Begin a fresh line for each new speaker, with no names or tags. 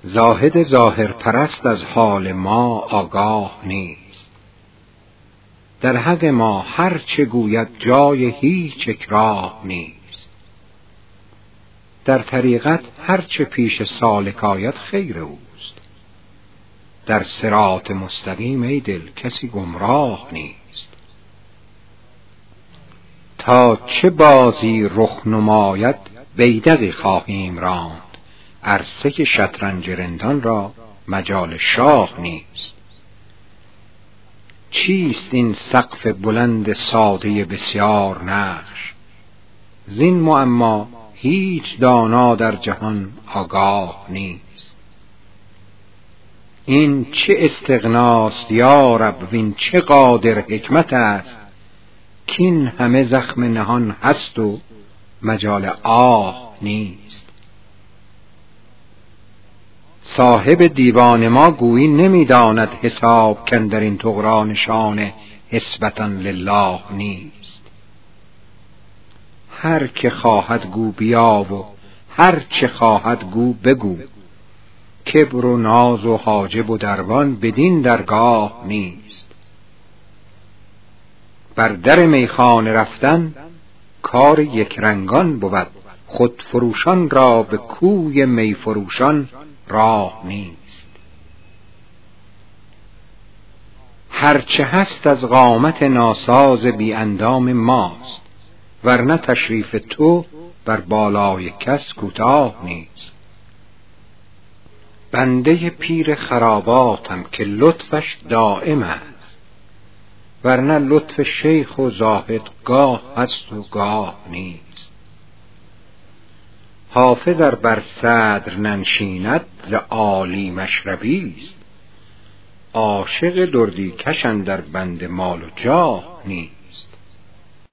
زاهد ظاهر پرست از حال ما آگاه نیست. در حق ما هر چه گوید جای هیچ اکراه نیست. در طریقت هر چه پیش سالک آید خیر اوست. در صراط مستقیم ای دل کسی گمراه نیست. تا چه بازی رخ نماید بیدقی خواهیم راند. عرصه شطرنج رندان را مجال شاه نیست. چیست این سقف بلند ساده بسیار نقش؟ زین معما هیچ دانا در جهان آگاه نیست. این چه استغناست یا رب وین چه قادر حکمت است، کین همه زخم نهان هست و مجال آه نیست. صاحب دیوان ما گویی نمیداند حساب کاندر این طغرا نشان حسبة لله نیست. هر که خواهد گو بیا و هر چه خواهد گو بگو، کبر و ناز و حاجب و دربان بدین درگاه نیست. بر در میخانه رفتن کار یک رنگان بود، خود فروشان را به کوی می فروشان راه نیست. هرچه هست از قامت ناساز بی اندام ماست، ورنه تشریف تو بر بالای کس کوتاه نیست. بنده پیر خراباتم که لطفش دائم است، ورنه لطف شیخ و زاهد گاه هست و گاه نیست. حافظ ار بر صدر ننشیند ز عالی مشربی است، عاشق دردی کش اندر بند مال و جاه نیست.